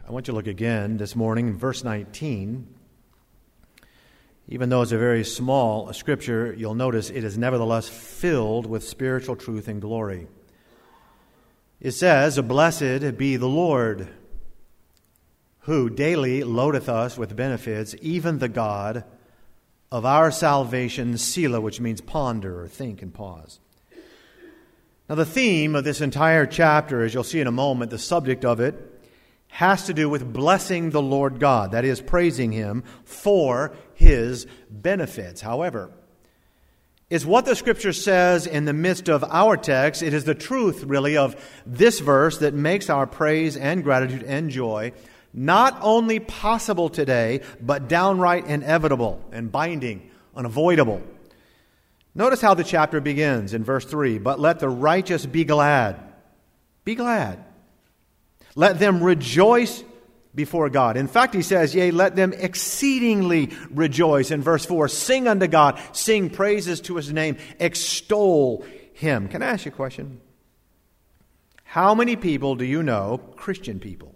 I want you to look again this morning in verse 19. Even though it's a very small scripture, you'll notice it is nevertheless filled with spiritual truth and glory. It says, "Blessed be the Lord, who daily loadeth us with benefits, even the God of our salvation," Selah, which means ponder or think and pause. Now the theme of this entire chapter, as you'll see in a moment, the subject of it, has to do with blessing the Lord God, that is, praising Him for His benefits. However, it's what the Scripture says in the midst of our text. It is the truth, really, of this verse that makes our praise and gratitude and joy not only possible today, but downright inevitable and binding, unavoidable. Notice how the chapter begins in verse 3. "But let the righteous be glad." Be glad. Let them rejoice before God. In fact, he says, "Yea, let them exceedingly rejoice." In verse 4, "Sing unto God, sing praises to His name, extol Him." Can I ask you a question? How many people do you know, Christian people,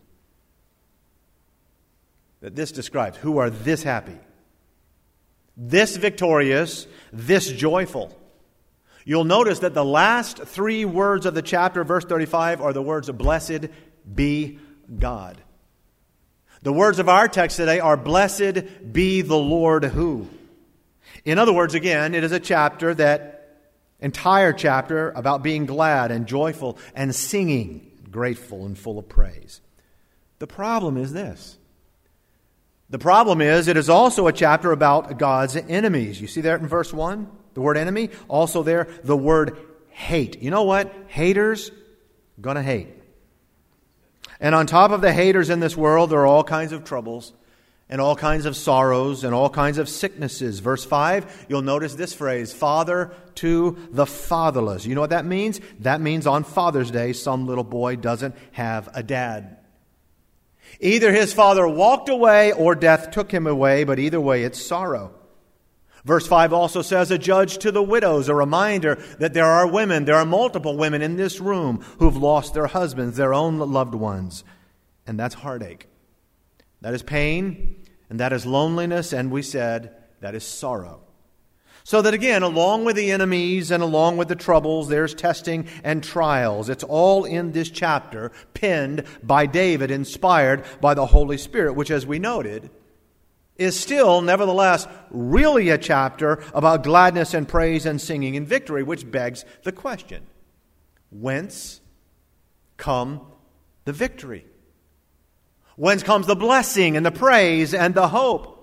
that this describes, who are this happy, this victorious, this joyful? You'll notice that the last three words of the chapter, verse 35, are the words, "Blessed be God." The words of our text today are, "Blessed be the Lord who." In other words, again, it is a chapter, that entire chapter, about being glad and joyful and singing, grateful and full of praise. The problem is this. The problem is it is also a chapter about God's enemies. You see that in verse 1? The word enemy. Also there, the word hate. You know what? Haters gonna hate. And on top of the haters in this world, there are all kinds of troubles and all kinds of sorrows and all kinds of sicknesses. Verse 5, you'll notice this phrase, "Father to the fatherless." You know what that means? That means on Father's Day, some little boy doesn't have a dad. Either his father walked away or death took him away, but either way, it's sorrow. Verse 5 also says, "A judge to the widows," a reminder that there are multiple women in this room who've lost their husbands, their own loved ones. And that's heartache. That is pain, and that is loneliness, and we said that is sorrow. So that again, along with the enemies and along with the troubles, there's testing and trials. It's all in this chapter, penned by David, inspired by the Holy Spirit, which, as we noted, is still, nevertheless, really a chapter about gladness and praise and singing and victory, which begs the question, whence come the victory? Whence comes the blessing and the praise and the hope?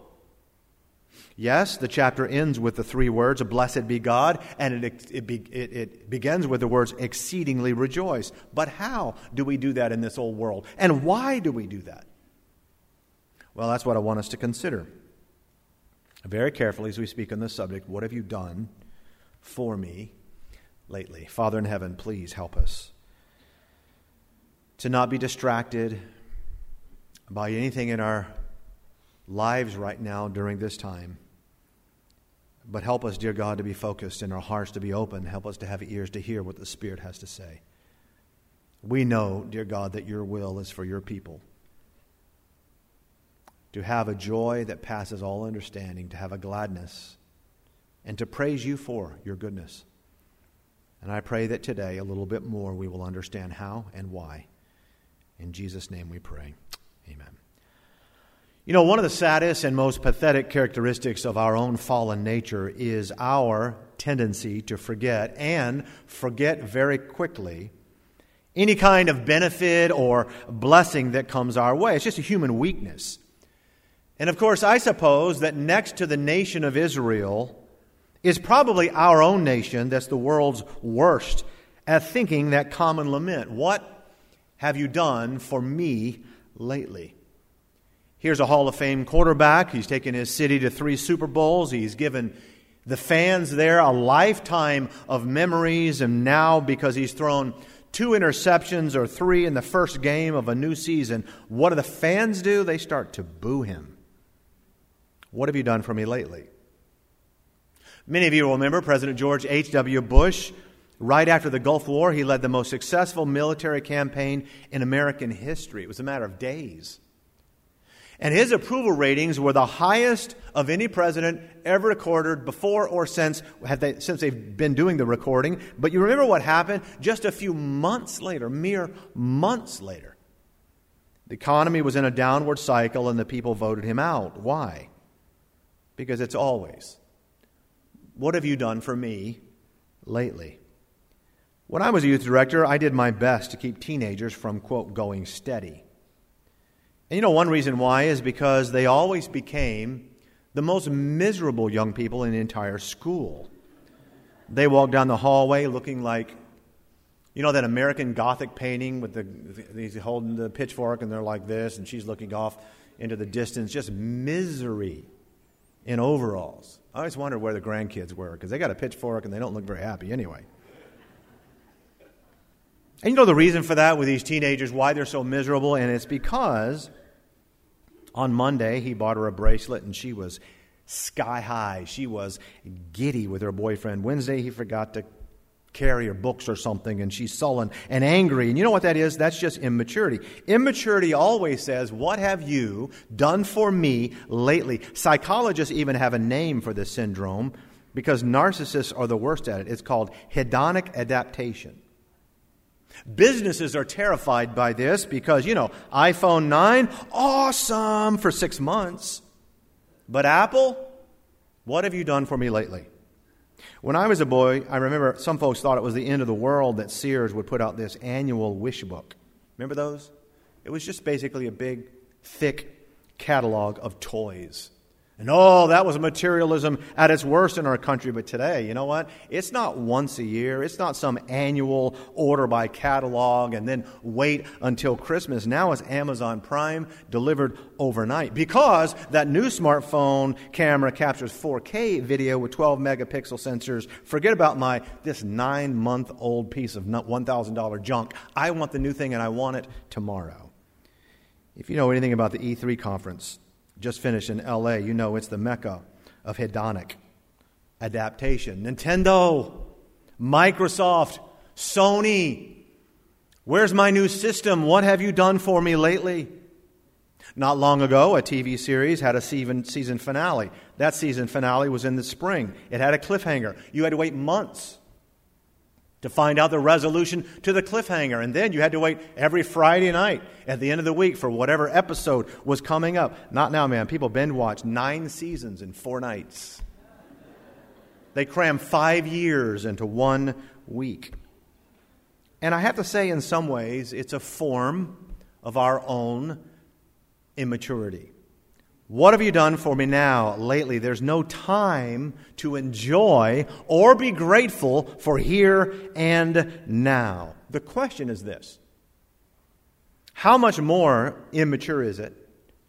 Yes, the chapter ends with the three words, "Blessed be God," and it begins with the words, "exceedingly rejoice." But how do we do that in this old world? And why do we do that? Well, that's what I want us to consider very carefully as we speak on this subject. What have you done for me lately? Father in heaven, please help us to not be distracted by anything in our lives right now during this time. But help us, dear God, to be focused and our hearts to be open. Help us to have ears to hear what the Spirit has to say. We know, dear God, that your will is for your people to have a joy that passes all understanding, to have a gladness, and to praise you for your goodness. And I pray that today, a little bit more, we will understand how and why. In Jesus' name we pray. Amen. You know, one of the saddest and most pathetic characteristics of our own fallen nature is our tendency to forget, and forget very quickly, any kind of benefit or blessing that comes our way. It's just a human weakness. And of course, I suppose that next to the nation of Israel is probably our own nation that's the world's worst at thinking that common lament. What have you done for me lately? Here's a Hall of Fame quarterback. He's taken his city to 3 Super Bowls. He's given the fans there a lifetime of memories. And now, because he's thrown 2 interceptions or 3 in the first game of a new season, what do the fans do? They start to boo him. What have you done for me lately? Many of you will remember President George H.W. Bush. Right after the Gulf War, he led the most successful military campaign in American history. It was a matter of days. And his approval ratings were the highest of any president ever recorded before or since they've been doing the recording. But you remember what happened? Just a few months later, mere months later, the economy was in a downward cycle and the people voted him out. Why? Because it's always, what have you done for me lately? When I was a youth director, I did my best to keep teenagers from, quote, going steady. And you know, one reason why is because they always became the most miserable young people in the entire school. They walk down the hallway looking like, you know, that American Gothic painting with he's holding the pitchfork and they're like this and she's looking off into the distance. Just misery in overalls. I always wondered where the grandkids were because they got a pitchfork and they don't look very happy anyway. And you know the reason for that with these teenagers, why they're so miserable? And it's because on Monday he bought her a bracelet and she was sky high. She was giddy with her boyfriend. Wednesday he forgot to carry her books or something and she's sullen and angry. And you know what that is? That's just immaturity. Immaturity always says, what have you done for me lately? Psychologists even have a name for this syndrome because narcissists are the worst at it. It's called hedonic adaptation. Businesses are terrified by this because, you know, iPhone 9, awesome for 6 months. But Apple, what have you done for me lately? When I was a boy, I remember some folks thought it was the end of the world that Sears would put out this annual wish book. Remember those? It was just basically a big, thick catalog of toys. And that was materialism at its worst in our country. But today, you know what? It's not once a year. It's not some annual order by catalog and then wait until Christmas. Now it's Amazon Prime delivered overnight. Because that new smartphone camera captures 4K video with 12 megapixel sensors. Forget about this 9-month-old piece of $1,000 junk. I want the new thing and I want it tomorrow. If you know anything about the E3 conference, just finished in L.A., you know it's the mecca of hedonic adaptation. Nintendo, Microsoft, Sony. Where's my new system? What have you done for me lately? Not long ago, a TV series had a season finale. That season finale was in the spring. It had a cliffhanger. You had to wait months to find out the resolution to the cliffhanger. And then you had to wait every Friday night at the end of the week for whatever episode was coming up. Not now, man. People binge watch 9 seasons in 4 nights. They cram 5 years into 1 week. And I have to say, in some ways, it's a form of our own immaturity. What have you done for me now, lately? There's no time to enjoy or be grateful for here and now. The question is this: how much more immature is it?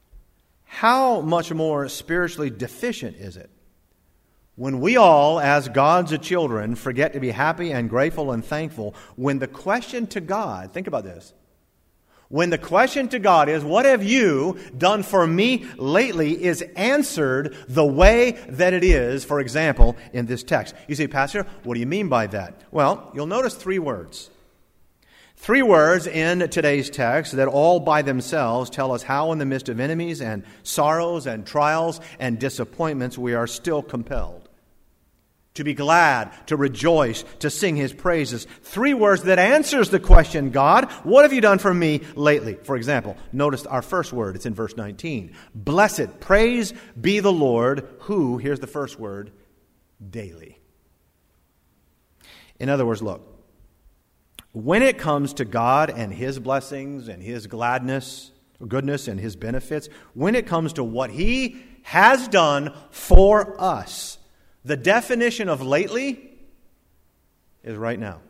How much more spiritually deficient is it when we all, as God's children, forget to be happy and grateful and thankful when the question to God, think about this, when the question to God is, what have you done for me lately, is answered the way that it is, for example, in this text. You say, Pastor, what do you mean by that? Well, you'll notice 3 words. 3 words in today's text that all by themselves tell us how in the midst of enemies and sorrows and trials and disappointments we are still compelled to be glad, to rejoice, to sing His praises. 3 words that answers the question, God, what have you done for me lately? For example, notice our first word. It's in verse 19. Blessed, praise be the Lord, who, here's the first word, daily. In other words, look, when it comes to God and His blessings and His goodness and His benefits, when it comes to what He has done for us, the definition of lately is right now.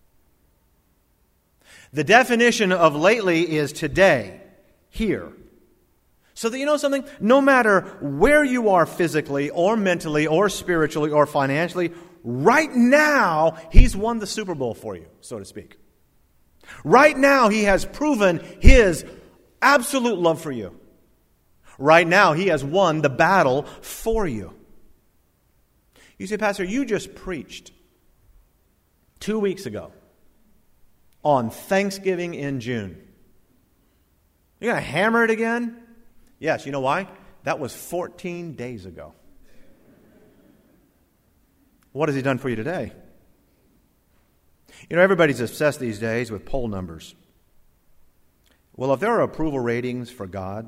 The definition of lately is today, here. So that you know something? No matter where you are physically or mentally or spiritually or financially, right now, He's won the Super Bowl for you, so to speak. Right now, He has proven His absolute love for you. Right now, He has won the battle for you. You say, Pastor, you just preached 2 weeks ago on Thanksgiving in June. You're going to hammer it again? Yes, you know why? That was 14 days ago. What has he done for you today? You know, everybody's obsessed these days with poll numbers. Well, if there are approval ratings for God,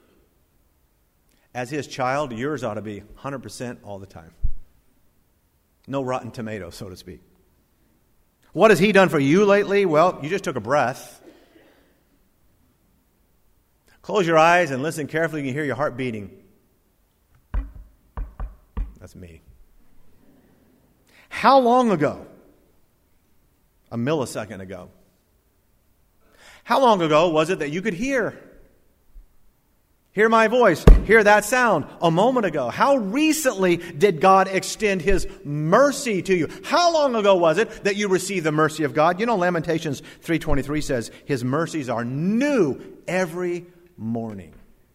as his child, yours ought to be 100% all the time. No rotten tomatoes, so to speak. What has he done for you lately? Well, you just took a breath. Close your eyes and listen carefully. You can hear your heart beating. That's me. How long ago? A millisecond ago. How long ago was it that you could hear my voice, hear that sound a moment ago? How recently did God extend his mercy to you? How long ago was it that you received the mercy of God? You know, Lamentations 3:23 says, his mercies are new every morning.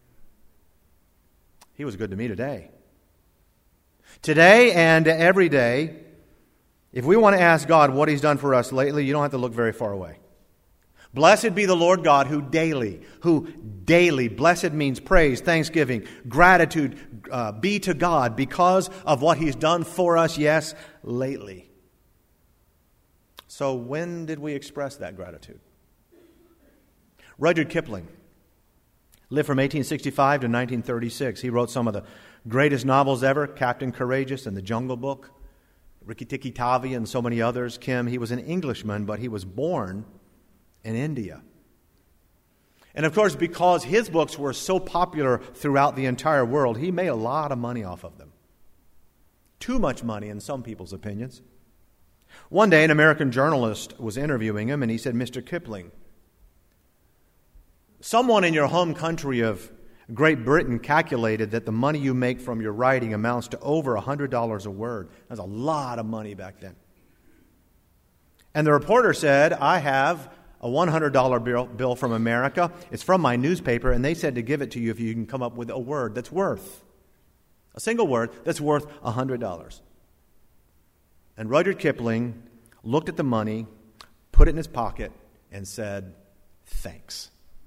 He was good to me today. Today and every day, if we want to ask God what he's done for us lately, you don't have to look very far away. Blessed be the Lord God who daily, blessed means praise, thanksgiving, gratitude, be to God because of what he's done for us, yes, lately. So when did we express that gratitude? Rudyard Kipling lived from 1865 to 1936. He wrote some of the greatest novels ever, Captain Courageous and The Jungle Book, Rikki-Tikki Tavi and so many others. Kim, he was an Englishman, but he was born in India. And of course, because his books were so popular throughout the entire world, he made a lot of money off of them. Too much money in some people's opinions. One day, an American journalist was interviewing him, and he said, Mr. Kipling, someone in your home country of Great Britain calculated that the money you make from your writing amounts to over $100 a word. That's a lot of money back then. And the reporter said, I have a $100 bill from America. It's from my newspaper, and they said to give it to you if you can come up with a word that's worth, a single word that's worth $100. And Rudyard Kipling looked at the money, put it in his pocket, and said, thanks.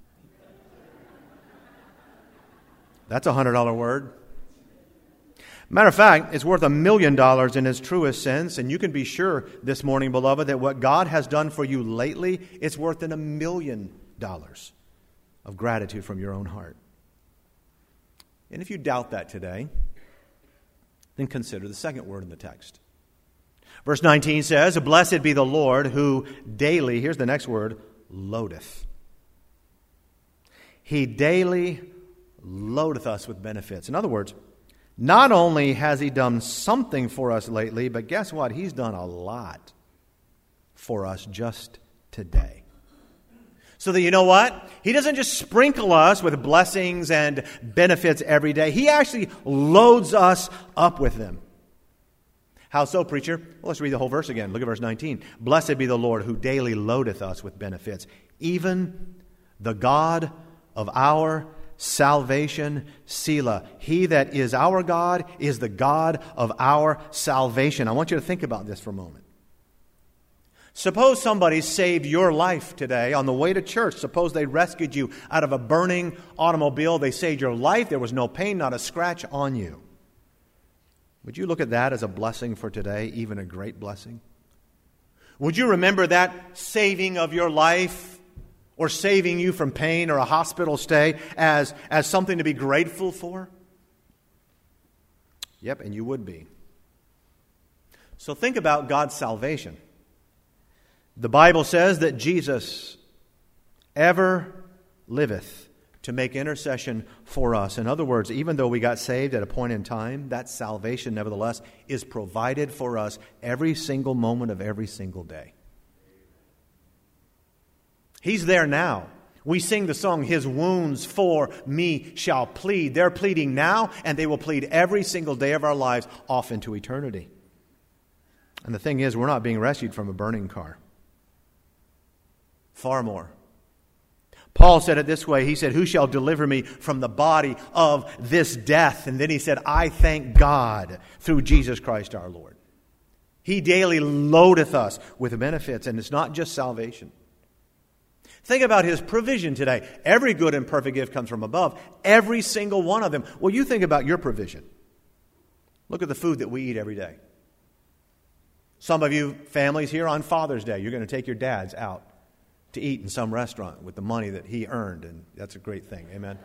That's a $100 word. Matter of fact, it's worth $1 million in its truest sense, and you can be sure this morning, beloved, that what God has done for you lately, it's worth $1 million of gratitude from your own heart. And if you doubt that today, then consider the second word in the text. Verse 19 says, blessed be the Lord who daily, here's the next word, loadeth. He daily loadeth us with benefits. In other words, not only has he done something for us lately, but guess what? He's done a lot for us just today. So that you know what? He doesn't just sprinkle us with blessings and benefits every day. He actually loads us up with them. How so, preacher? Well, let's read the whole verse again. Look at verse 19. Blessed be the Lord who daily loadeth us with benefits, even the God of our salvation, Selah. He that is our God is the God of our salvation. I want you to think about this for a moment. Suppose somebody saved your life today on the way to church. Suppose they rescued you out of a burning automobile. They saved your life. There was no pain, not a scratch on you. Would you look at that as a blessing for today, even a great blessing? Would you remember that saving of your life or saving you from pain or a hospital stay as something to be grateful for? Yep, and you would be. So think about God's salvation. The Bible says that Jesus ever liveth to make intercession for us. In other words, even though we got saved at a point in time, that salvation, nevertheless, is provided for us every single moment of every single day. He's there now. We sing the song, His wounds for me shall plead. They're pleading now, and they will plead every single day of our lives off into eternity. And the thing is, we're not being rescued from a burning car. Far more. Paul said it this way. He said, who shall deliver me from the body of this death? And then he said, I thank God through Jesus Christ our Lord. He daily loadeth us with benefits, and it's not just salvation. Think about His provision today. Every good and perfect gift comes from above. Every single one of them. Well, you think about your provision. Look at the food that we eat every day. Some of you families here on Father's Day, you're going to take your dads out to eat in some restaurant with the money that he earned, and that's a great thing. Amen?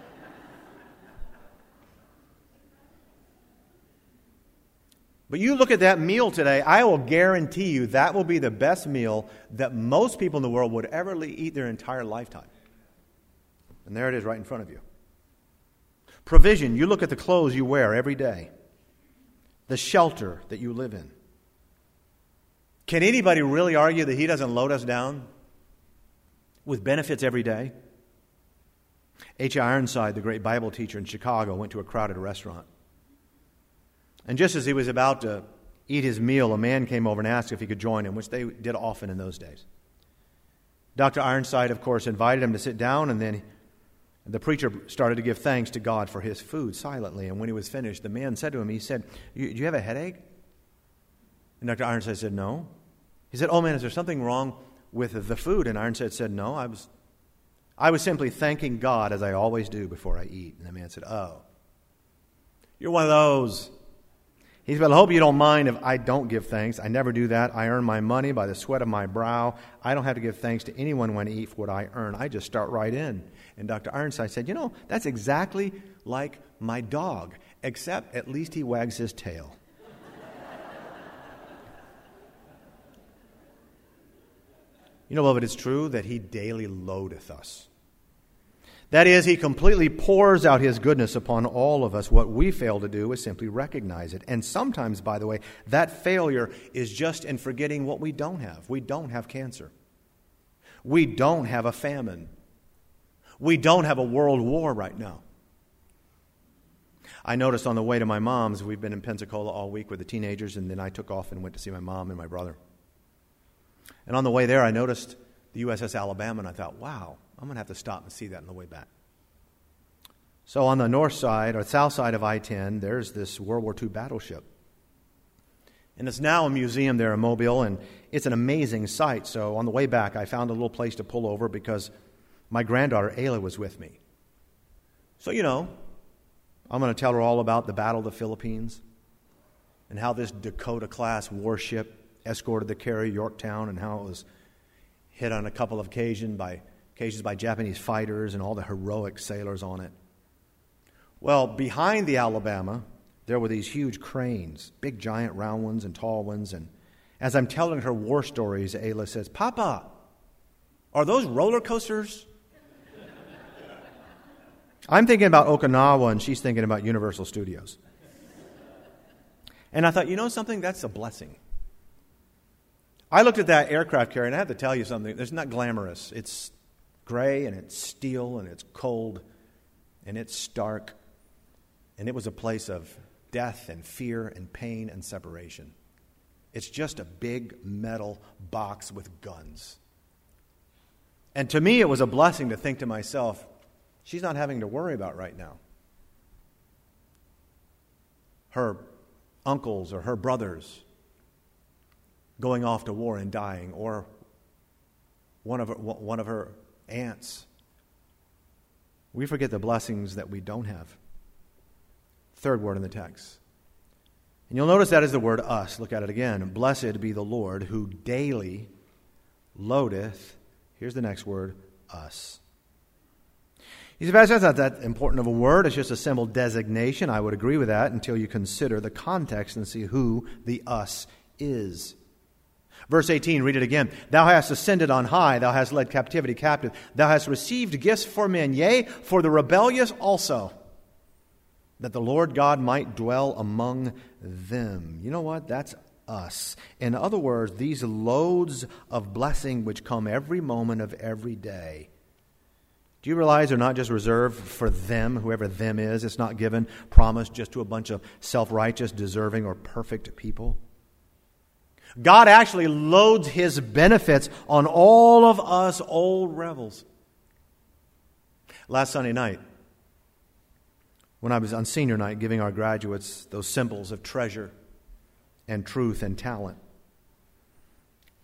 But you look at that meal today, I will guarantee you that will be the best meal that most people in the world would ever eat their entire lifetime. And there it is right in front of you. Provision, you look at the clothes you wear every day, the shelter that you live in. Can anybody really argue that He doesn't load us down with benefits every day? H. Ironside, the great Bible teacher in Chicago, went to a crowded restaurant. And just as he was about to eat his meal, a man came over and asked if he could join him, which they did often in those days. Dr. Ironside, of course, invited him to sit down, and then the preacher started to give thanks to God for his food silently. And when he was finished, the man said to him, he said, Do you have a headache? And Dr. Ironside said, no. He said, oh man, is there something wrong with the food? And Ironside said, no, I was simply thanking God as I always do before I eat. And the man said, oh, you're one of those. He said, well, I hope you don't mind if I don't give thanks. I never do that. I earn my money by the sweat of my brow. I don't have to give thanks to anyone when I eat for what I earn. I just start right in. And Dr. Ironside said, that's exactly like my dog, except at least he wags his tail. Beloved, it's true that He daily loadeth us. That is, He completely pours out His goodness upon all of us. What we fail to do is simply recognize it. And sometimes, by the way, that failure is just in forgetting what we don't have. We don't have cancer. We don't have a famine. We don't have a world war right now. I noticed on the way to my mom's, we've been in Pensacola all week with the teenagers, and then I took off and went to see my mom and my brother. And on the way there, I noticed the USS Alabama, and I thought, wow, I'm going to have to stop and see that on the way back. So on the north side, or south side of I-10, there's this World War II battleship. And it's now a museum there in Mobile, and it's an amazing sight. So on the way back, I found a little place to pull over because my granddaughter, Ayla, was with me. So, I'm going to tell her all about the Battle of the Philippines and how this Dakota-class warship escorted the carrier Yorktown and how it was hit on a couple of occasions by Japanese fighters and all the heroic sailors on it. Well, behind the Alabama, there were these huge cranes, big giant round ones and tall ones. And as I'm telling her war stories, Ayla says, Papa, are those roller coasters? I'm thinking about Okinawa and she's thinking about Universal Studios. And I thought, something? That's a blessing. I looked at that aircraft carrier, and I have to tell you something. It's not glamorous. It's gray, and it's steel, and it's cold, and it's stark. And it was a place of death and fear and pain and separation. It's just a big metal box with guns. And to me, it was a blessing to think to myself, she's not having to worry about right now her uncles or her brothers going off to war and dying, or one of her aunts. We forget the blessings that we don't have. Third word in the text. And you'll notice that is the word us. Look at it again. Blessed be the Lord who daily loadeth, here's the next word, us. You say, Pastor, that's not that important of a word. It's just a simple designation. I would agree with that until you consider the context and see who the us is. Verse 18, read it again. Thou hast ascended on high, thou hast led captivity captive, thou hast received gifts for men, yea, for the rebellious also, that the Lord God might dwell among them. You know what? That's us. In other words, these loads of blessing which come every moment of every day. Do you realize they're not just reserved for them, whoever them is? It's not given, promised just to a bunch of self-righteous, deserving, or perfect people. God actually loads His benefits on all of us old rebels. Last Sunday night, when I was on senior night giving our graduates those symbols of treasure and truth and talent,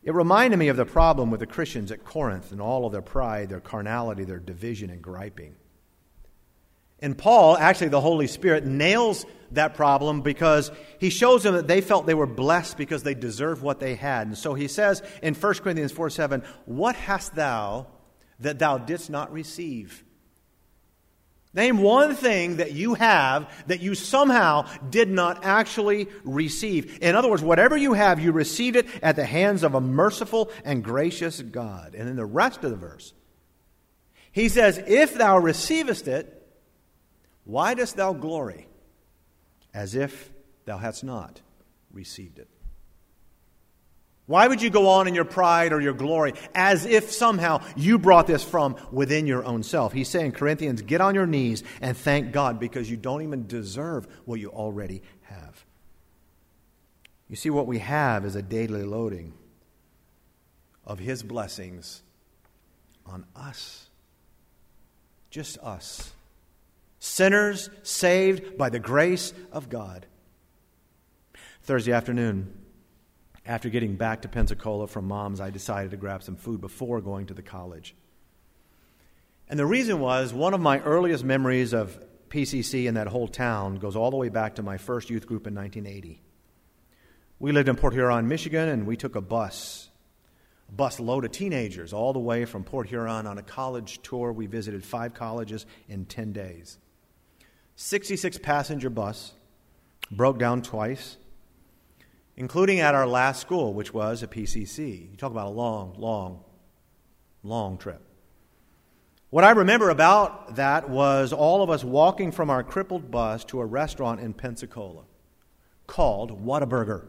It reminded me of the problem with the Christians at Corinth and all of their pride, their carnality, their division and griping. And Paul, actually the Holy Spirit, nails that problem because he shows them that they felt they were blessed because they deserved what they had. And so he says in 1 Corinthians 4:7, "What hast thou that thou didst not receive?" Name one thing that you have that you somehow did not actually receive. In other words, whatever you have, you received it at the hands of a merciful and gracious God. And in the rest of the verse, he says, "If thou receivest it, why dost thou glory as if thou hadst not received it?" Why would you go on in your pride or your glory as if somehow you brought this from within your own self? He's saying, Corinthians, get on your knees and thank God because you don't even deserve what you already have. You see, what we have is a daily loading of His blessings on us. Just us. Sinners saved by the grace of God. Thursday afternoon, after getting back to Pensacola from Mom's, I decided to grab some food before going to the college. And the reason was, one of my earliest memories of PCC in that whole town goes all the way back to my first youth group in 1980. We lived in Port Huron, Michigan, and we took a bus load of teenagers all the way from Port Huron on a college tour. We visited 5 colleges in 10 days. 66-passenger bus, broke down twice, including at our last school, which was a PCC. You talk about a long, long trip. What I remember about that was all of us walking from our crippled bus to a restaurant in Pensacola called Whataburger.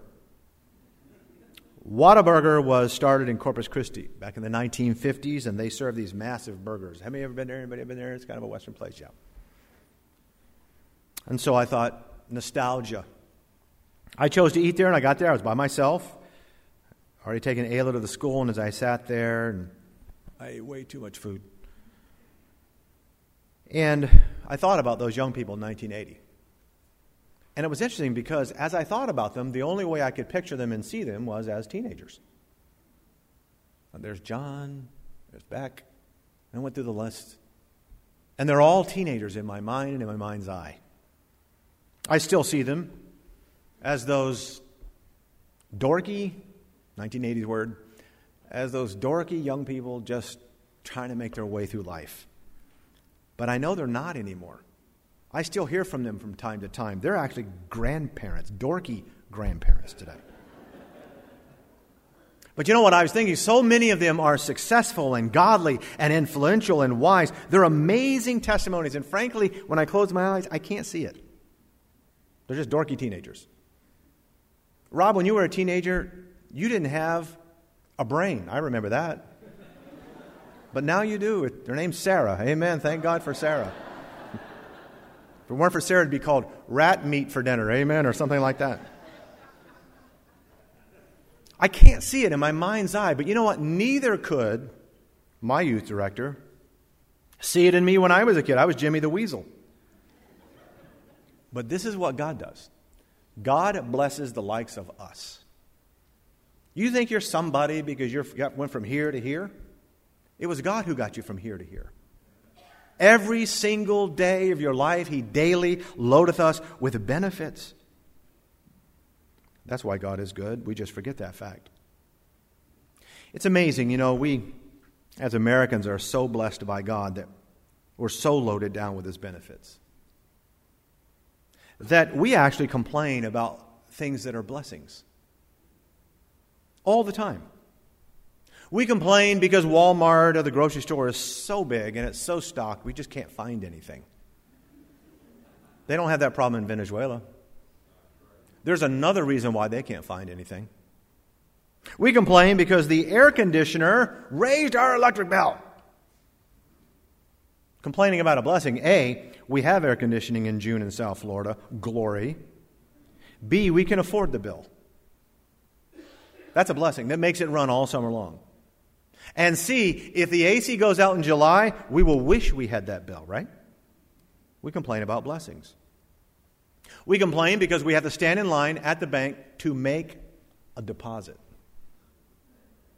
Whataburger was started in Corpus Christi back in the 1950s, and they served these massive burgers. Have you ever been there? Anybody been there? It's kind of a Western place, yeah. And so I thought, nostalgia. I chose to eat there, and I got there. I was by myself. Already taken Ayla to the school, and as I sat there, and I ate way too much food. And I thought about those young people in 1980. And it was interesting because as I thought about them, the only way I could picture them and see them was as teenagers. And there's John, there's Beck, and I went through the list. And they're all teenagers in my mind and in my mind's eye. I still see them as those dorky, 1980s word, as those dorky young people just trying to make their way through life. But I know they're not anymore. I still hear from them from time to time. They're actually grandparents, dorky grandparents today. But you know what I was thinking? So many of them are successful and godly and influential and wise. They're amazing testimonies. And frankly, when I close my eyes, I can't see it. They're just dorky teenagers. Rob, when you were a teenager, you didn't have a brain. I remember that. But now you do. Her name's Sarah. Amen. Thank God for Sarah. If it weren't for Sarah, it'd be called rat meat for dinner. Amen. Or something like that. I can't see it in my mind's eye. But you know what? Neither could my youth director see it in me when I was a kid. I was Jimmy the Weasel. But this is what God does. God blesses the likes of us. You think you're somebody because you went from here to here? It was God who got you from here to here. Every single day of your life, He daily loadeth us with benefits. That's why God is good. We just forget that fact. It's amazing, we as Americans are so blessed by God that we're so loaded down with His benefits that we actually complain about things that are blessings all the time. We complain because Walmart or the grocery store is so big and it's so stocked, we just can't find anything. They don't have that problem in Venezuela. There's another reason why they can't find anything. We complain because the air conditioner raised our electric bill. Complaining about a blessing. A, we have air conditioning in June in South Florida. Glory. B, we can afford the bill. That's a blessing. That makes it run all summer long. And C, if the AC goes out in July, we will wish we had that bill, right? We complain about blessings. We complain because we have to stand in line at the bank to make a deposit.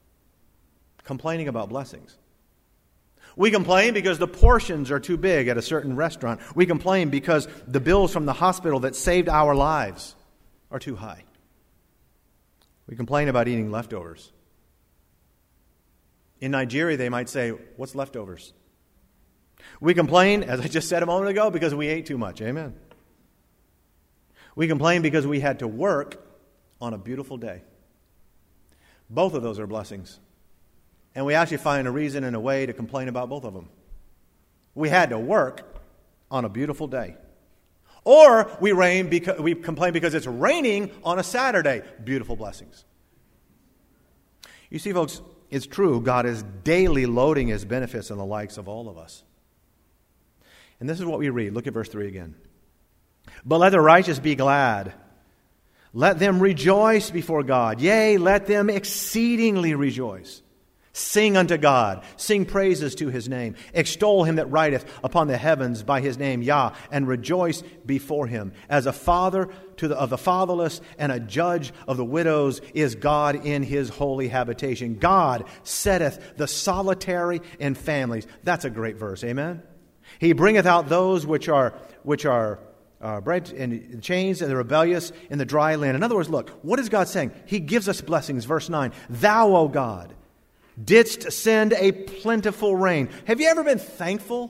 complaining about blessings. We complain because the portions are too big at a certain restaurant. We complain because the bills from the hospital that saved our lives are too high. We complain about eating leftovers. In Nigeria, they might say, "What's leftovers?" We complain, as I just said a moment ago, because we ate too much. Amen. We complain because we had to work on a beautiful day. Both of those are blessings. And we actually find a reason and a way to complain about both of them. We had to work on a beautiful day. Or we complain because it's raining on a Saturday. Beautiful blessings. You see, folks, it's true. God is daily loading His benefits on the likes of all of us. And this is what we read. Look at verse 3 again. But let the righteous be glad. Let them rejoice before God. Yea, let them exceedingly rejoice. Sing unto God. Sing praises to His name. Extol Him that rideth upon the heavens by His name, Yah, and rejoice before Him. As a father of the fatherless and a judge of the widows is God in His holy habitation. God setteth the solitary in families. That's a great verse. Amen? He bringeth out those which are bred in chains and the rebellious in the dry land. In other words, look, what is God saying? He gives us blessings. Verse 9, Thou, O God, didst send a plentiful rain. Have you ever been thankful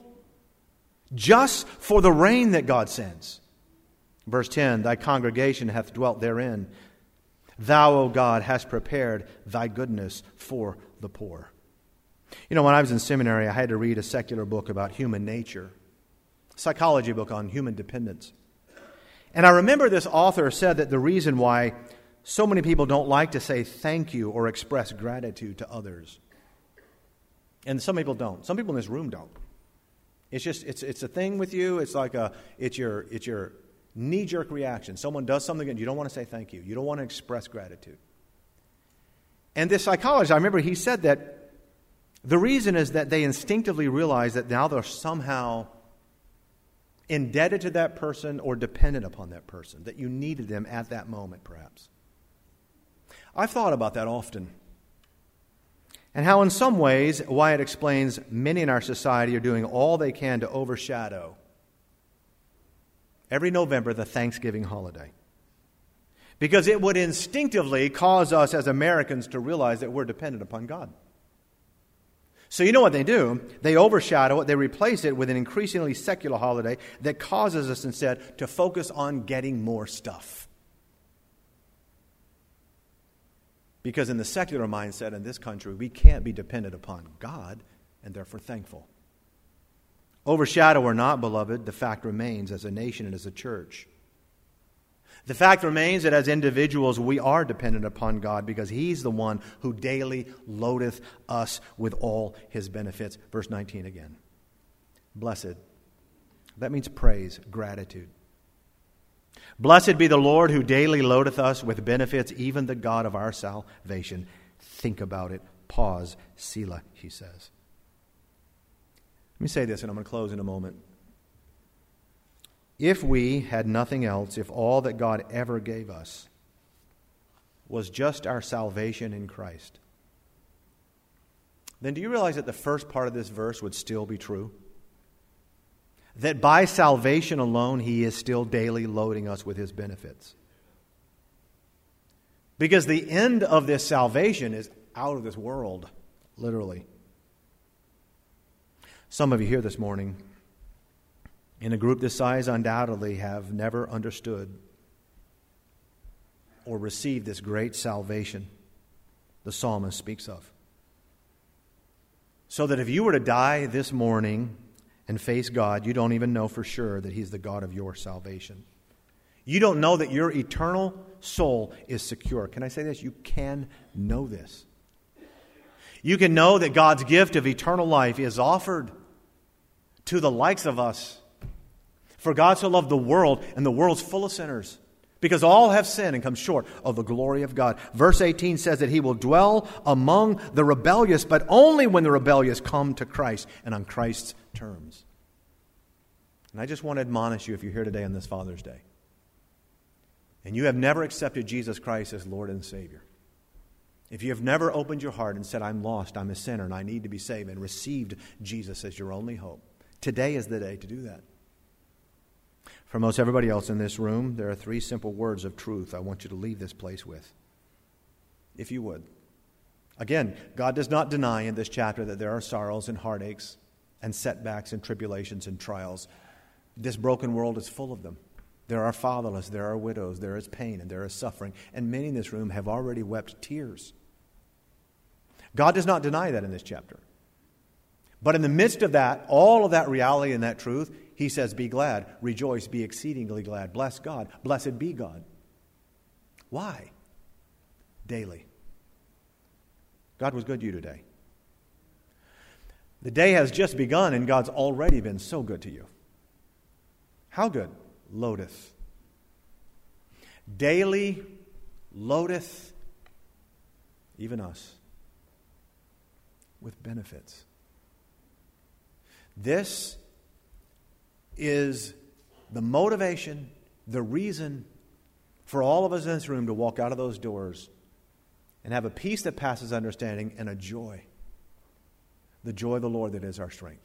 just for the rain that God sends? Verse 10, Thy congregation hath dwelt therein. Thou, O God, hast prepared Thy goodness for the poor. You know, when I was in seminary, I had to read a secular book about human nature, a psychology book on human dependence. And I remember this author said that the reason why so many people don't like to say thank you or express gratitude to others. And some people don't. Some people in this room don't. It's just, it's a thing with you. It's like it's your knee-jerk reaction. Someone does something and you don't want to say thank you. You don't want to express gratitude. And this psychologist, I remember he said that the reason is that they instinctively realize that now they're somehow indebted to that person or dependent upon that person, that you needed them at that moment, perhaps. I've thought about that often. And how in some ways, why it explains many in our society are doing all they can to overshadow every November the Thanksgiving holiday. Because it would instinctively cause us as Americans to realize that we're dependent upon God. So you know what they do? They overshadow it. They replace it with an increasingly secular holiday that causes us instead to focus on getting more stuff. Because in the secular mindset in this country, we can't be dependent upon God and therefore thankful. Overshadow or not, beloved, the fact remains as a nation and as a church. The fact remains that as individuals, we are dependent upon God because He's the one who daily loadeth us with all His benefits. Verse 19 again. Blessed. That means praise, gratitude. Blessed be the Lord who daily loadeth us with benefits, even the God of our salvation. Think about it. Pause. Selah, he says. Let me say this, and I'm going to close in a moment. If we had nothing else, if all that God ever gave us was just our salvation in Christ, then do you realize that the first part of this verse would still be true? That by salvation alone, He is still daily loading us with His benefits. Because the end of this salvation is out of this world, literally. Some of you here this morning, in a group this size, undoubtedly have never understood or received this great salvation the psalmist speaks of. So that if you were to die this morning and face God, you don't even know for sure that He's the God of your salvation. You don't know that your eternal soul is secure. Can I say this? You can know this. You can know that God's gift of eternal life is offered to the likes of us. For God so loved the world, and the world's full of sinners, because all have sinned and come short of the glory of God. Verse 18 says that He will dwell among the rebellious, but only when the rebellious come to Christ and on Christ's terms. And I just want to admonish you, if you're here today on this Father's Day, and you have never accepted Jesus Christ as Lord and Savior, If you have never opened your heart and said, I'm lost, I'm a sinner, and I need to be saved, and received Jesus as your only hope, today is the day to do that. For most everybody else in this room, there are 3 simple words of truth I want you to leave this place with, if you would. Again, God does not deny in this chapter that there are sorrows and heartaches and setbacks and tribulations and trials. This broken world is full of them. There are fatherless, there are widows, there is pain, and there is suffering. And many in this room have already wept tears. God does not deny that in this chapter. But in the midst of that, all of that reality and that truth, he says, be glad, rejoice, be exceedingly glad. Bless God, blessed be God. Why? Daily. God was good to you today. The day has just begun and God's already been so good to you. How good? Loadeth. Daily loadeth even us with benefits. This is the motivation, the reason for all of us in this room to walk out of those doors and have a peace that passes understanding and a joy. The joy of the Lord that is our strength.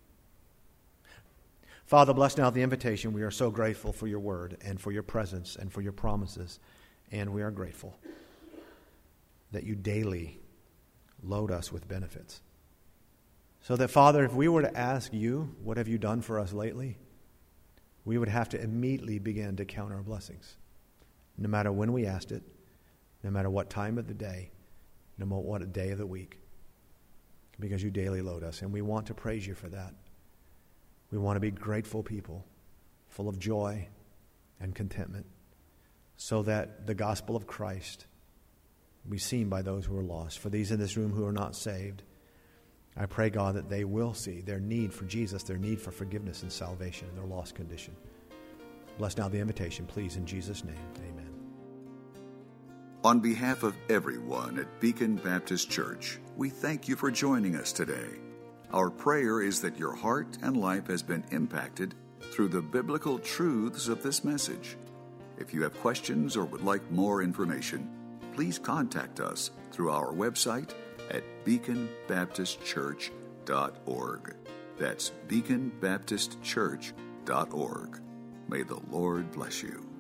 Father, bless now the invitation. We are so grateful for your word and for your presence and for your promises. And we are grateful that you daily load us with benefits. So that, Father, if we were to ask you, what have you done for us lately? We would have to immediately begin to count our blessings. No matter when we asked it, no matter what time of the day, no matter what day of the week. Because you daily load us, and we want to praise you for that. We want to be grateful people, full of joy and contentment, so that the gospel of Christ be seen by those who are lost. For these in this room who are not saved, I pray, God, that they will see their need for Jesus, their need for forgiveness and salvation in their lost condition. Bless now the invitation, please, in Jesus' name. Amen. On behalf of everyone at Beacon Baptist Church, we thank you for joining us today. Our prayer is that your heart and life has been impacted through the biblical truths of this message. If you have questions or would like more information, please contact us through our website at beaconbaptistchurch.org. That's beaconbaptistchurch.org. May the Lord bless you.